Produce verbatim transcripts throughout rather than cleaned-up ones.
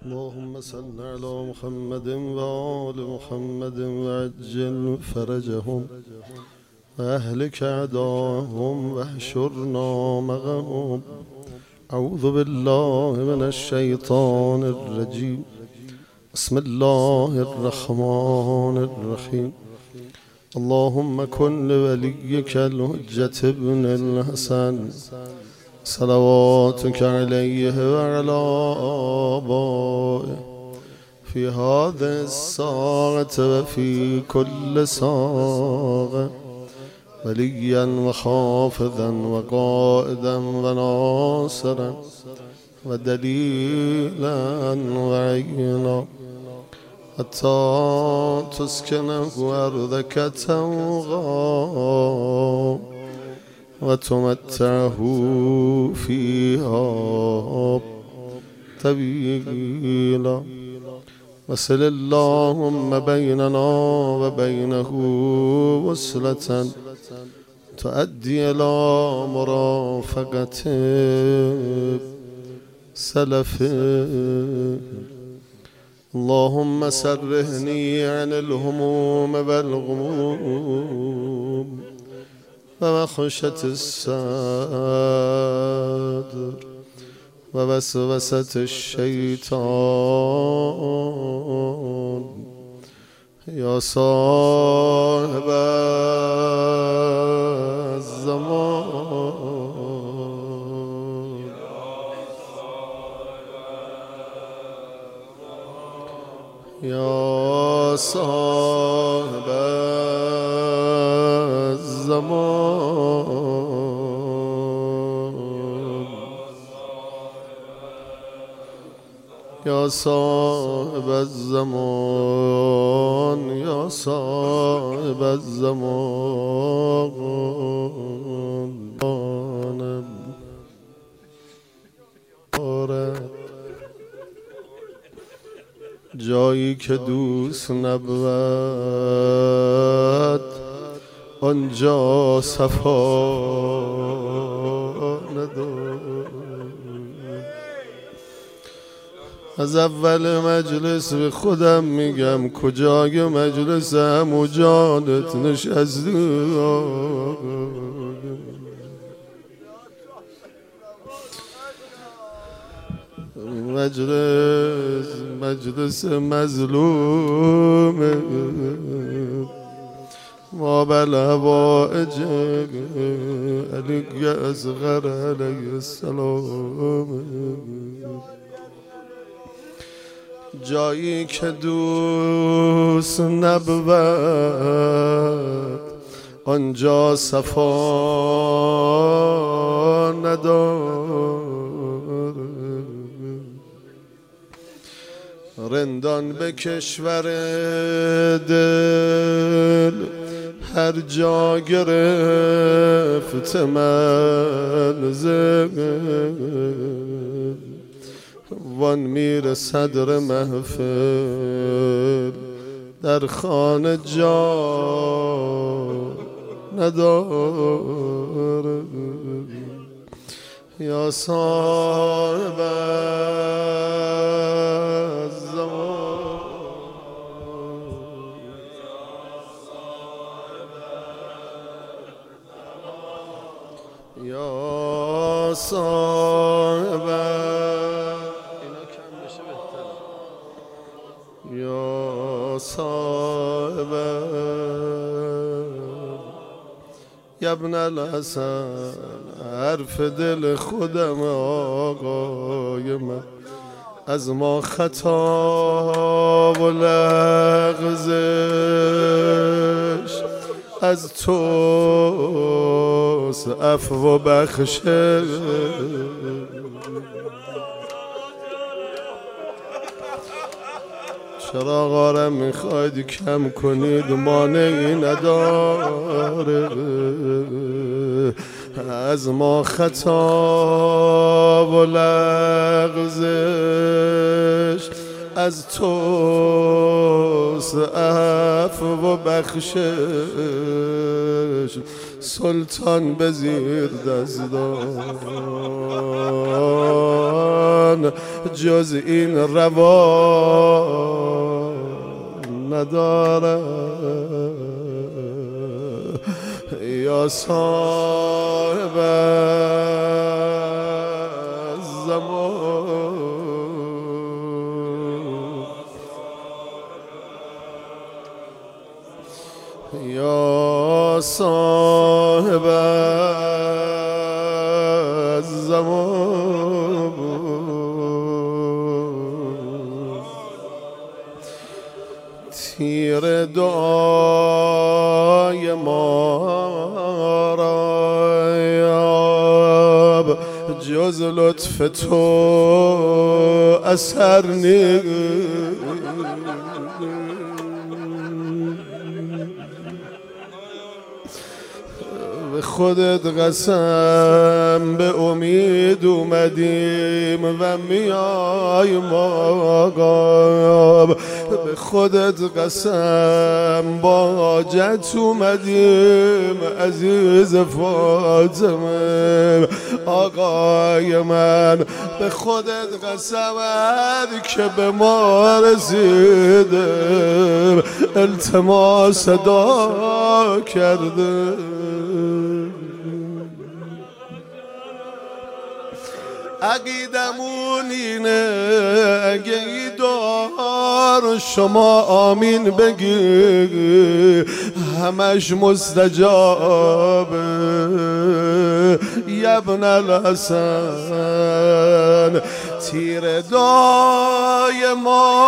اللهم صل على محمد وآل محمد وعجل فرجهم وأهلك أعداءهم واحشرنا معهم. أعوذ بالله من الشيطان الرجيم. بسم الله الرحمن الرحيم. اللهم كن لوليك الحجة ابن الحسن صلواتك عليه وعلى آبائه في هذه الساعة وفي كل ساعة وليا وحافظا وقائدا وناصرا ودليلا وعينا حتى تسكنه أرضك توغا وتمتعه فيها طويلا. وصل اللهم بيننا وبينه وصلة تؤدي إلى مرافقة سلفه. اللهم سرهني عن الهموم والغموم ومخشة الصدر ووسوسة الشيطان يا صاحب الزمان يا صاحب الزمان يا صاحب الزمان يا صاحب الزمان. جایی که دوست نبود آنجا صفا ندارد. از اول مجلس به خودم میگم کجای مجلس همو جانت نشستی. مجلس مجلس مظلوم ما بالهوائج علی اصغر علیه السلام. جایی که دوست نبود آنجا صفا ندارد. رندان به کشور دل هر جا گرفت منزل وان میر صدر محفل در خانه جا ندارد. یا صاحب الزمان یا صاحب یا صاحب یا ابن الحسن حرف دل خودم آقای من از ما خطا و لغزش از توست عفو و بخشش. چرا غارم میخواید کم کنید مانعی نداره از ما خطا و لغزش از توست عفو و بخشش. سلطان به زیر دست داد جان جز این روا نداره. یا صاحب زمان یا صاحب زمان تیر دعای ما را یاب جز لطف تو اثر نیست. به خودت قسم به امید اومدیم و میایم آقا، به خودت قسم با حاجت اومدیم عزیز فاطمه آقای من، به خودت قسم که به ما رسیده التماس دعا کرده. عقیدمون اینه اگه ای دعا شما آمین بگی همش مستجابه. ابن الحسن تیر دعای ما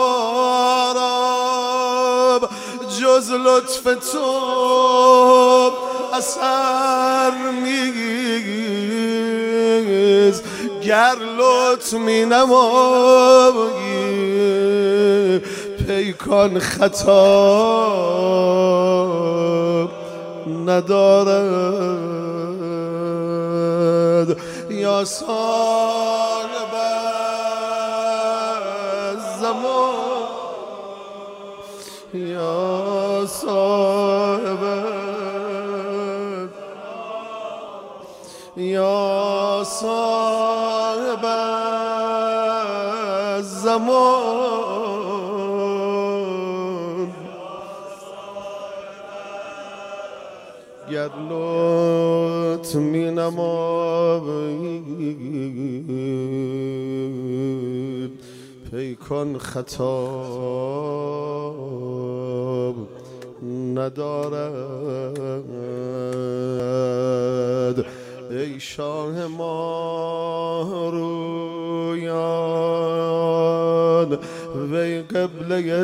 را جز لطف تو اثر نیست. گر لطف می نمایی پیکان خطا ندارد. یا صاحب زمان یا صاحب یا صاحب زمان گر لطف می نمایی پیکان خطا ندارد. ای شاه ما رویان وی قبله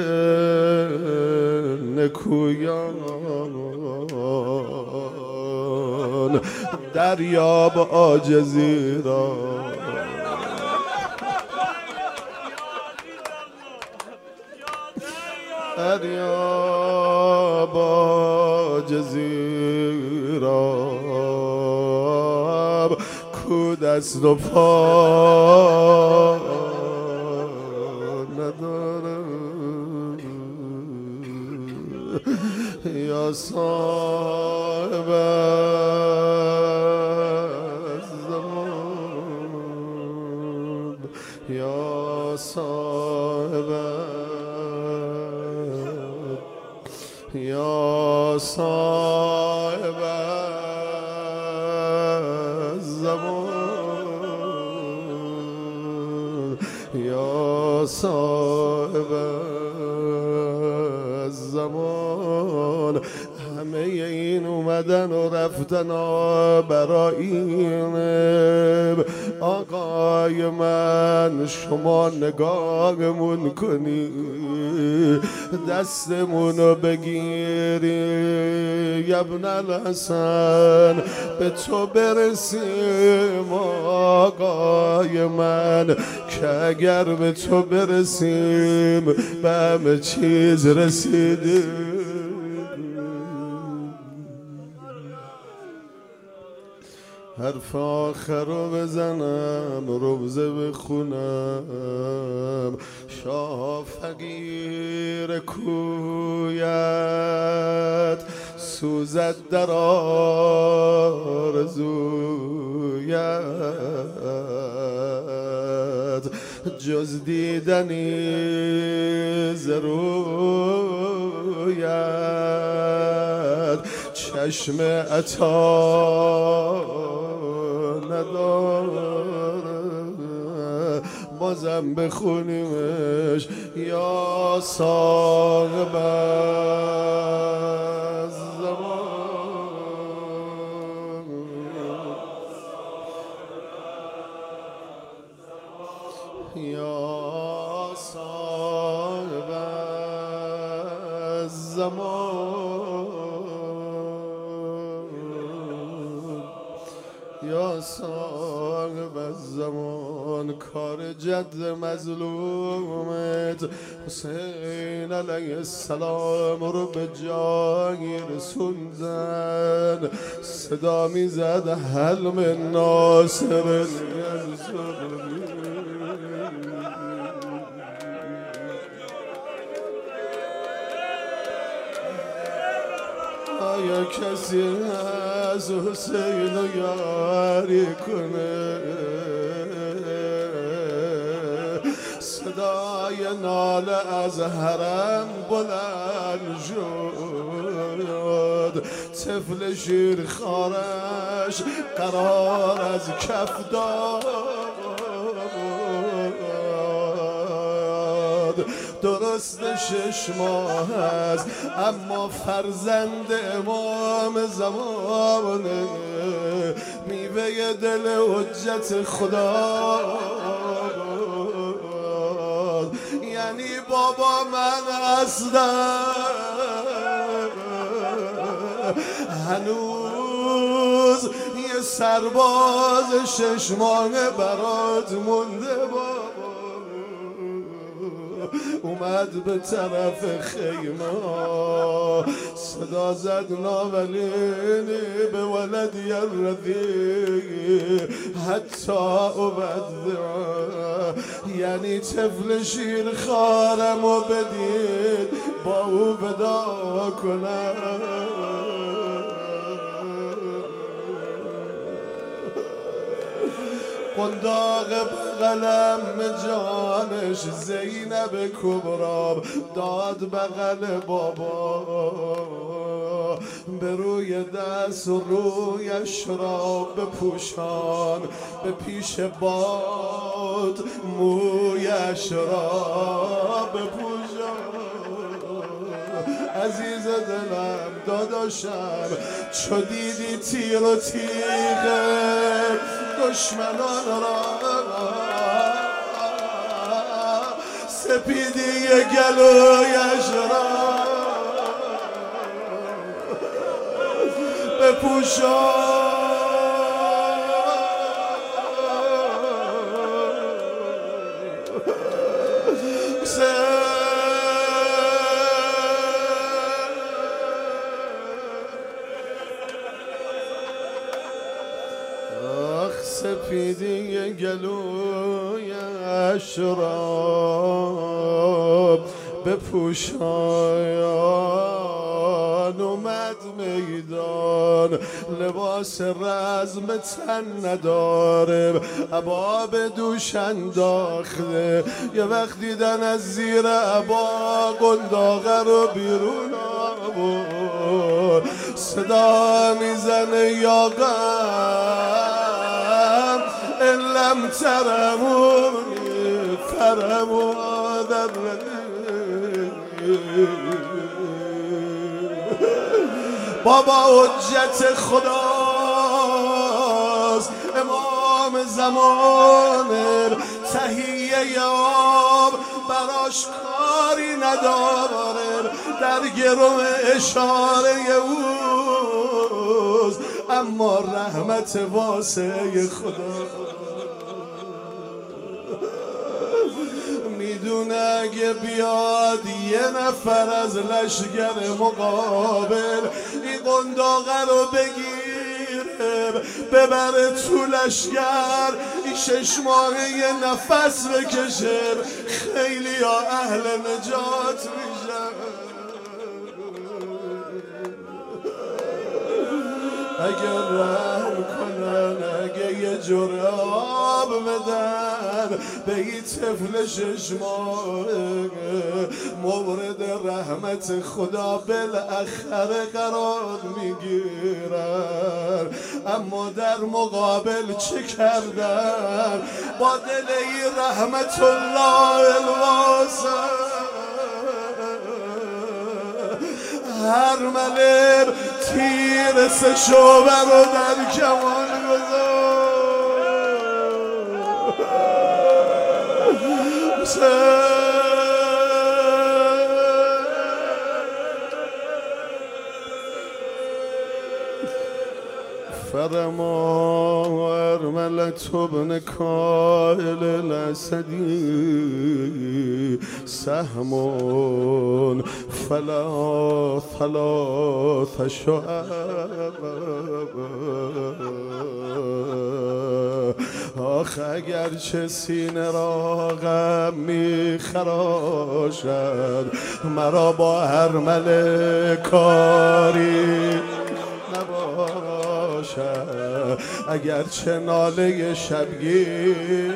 نکویان دریاب عاجزی را دریاب عاجزی را کو دست و پا نداره. یا صاحب زمان یا صاحب یا صاحب زمان یا صاحب زمان همه این اومدن و رفتن برای این آقای من شما نگاهمون کنی دستمونو بگیری ابن الحسن به تو برسیم آقای من که اگر به تو برسیم به همه چیز رسیدیم. حرف آخر رو بزنم روزه بخونم شاه فقیر کویت سوزد در آرزویت جز دیدنی ز رویت چشم عطا نداره، بازم بخونیمش یا صاحب الزمان. یا صاحب الزمان، یا صاحب الزمان. کار جد مظلومت حسین علیه السلام رو به جایی رسوندن، صدا میزد حلم ناصر الرسول. آیا کسی از حسین رو یاری کنه؟ صدای ناله از حرم بلند شد، طفل شیر خارش قرار از کف داد، درست شش ماه است اما فرزند امام زمانه، میوه دل حجت خدا، یعنی بابا من هستم، هنوز یه سرباز شش ماهه برات مونده بابا. اومد به طرف خیمه، صدا زد ناولینی به ولدی الرضیع حتی ابدع، یعنی طفل شیر خارم و بدید با او ودا کنم. قنداق بغلم جانش زینب کبرا داد بغل بابا، به روی دست و رویش را بپوشان، به پیش باد مویش را بپوشان. عزیز دلم داداشم چو دیدی تیر و تیغ دشمنان را، سپیدی گلویش را بپوشان. سپیدی گلویش را بپوشان، اومد میدان لباس رزم تن نداره، عبا به دوش انداخته، یه وقت دیدن از زیر عبا قنداقه رو بیرون آورد، صدا میزنه یا غم ان لم ترمونی فرموا در بابا حجت خداست، امام زمانه، تهیه آب براش کاری نداره، در گرم اشاره اوست، اما رحمت واسه خدا میدونه اگه بیاد یه نفر از لشگر مقابل این قنداقه رو بگیره ببره تو لشگر، این شش ماهه یه نفس بکشه، خیلی ها اهل نجات میشن. اگه رحم کنن، اگه یه یه جراب بدن به این طفل شش ماه مورد رحمت خدا بالاخره قرار میگیرن. اما در مقابل چه کردن؟ با دلی رحمت الله الواسع هر ملر تیر سه شعبه رو در کمان گذاشت. فرما ارملة ابن كائل الاسدي سهم فلا ثلاث شعب. آخ اگرچه سینه را غم می خراشد مرا با ارمله کاری اگرچه ناله شبگیر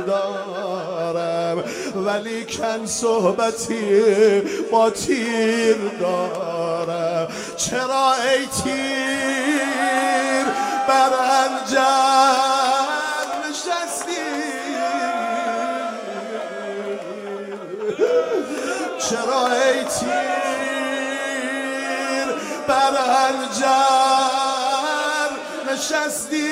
دارم ولی کن صحبتی با تیر دارم. چرا ای تیر بر انجم نشستی؟ چرا ای تیر بر انجم نشستی؟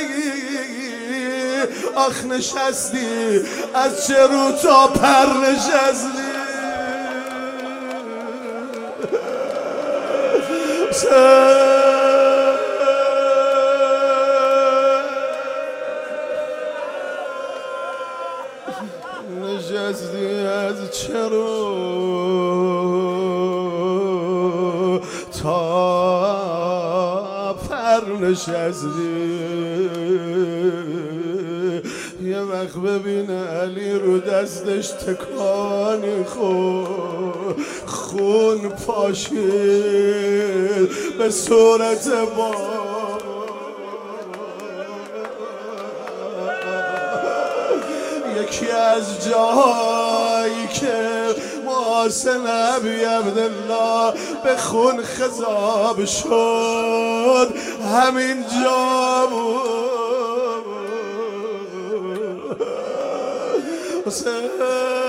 آخ نشستی از چه رو تا پر نشستی؟ نشستی از چه رو تا پر نشستی؟ یه وقت ببین علی رو دستش تکانی خورد خون پاشید به صورت با یکی از جایی که محسن ابی عبدالله به خون خضاب شد همین جا بود.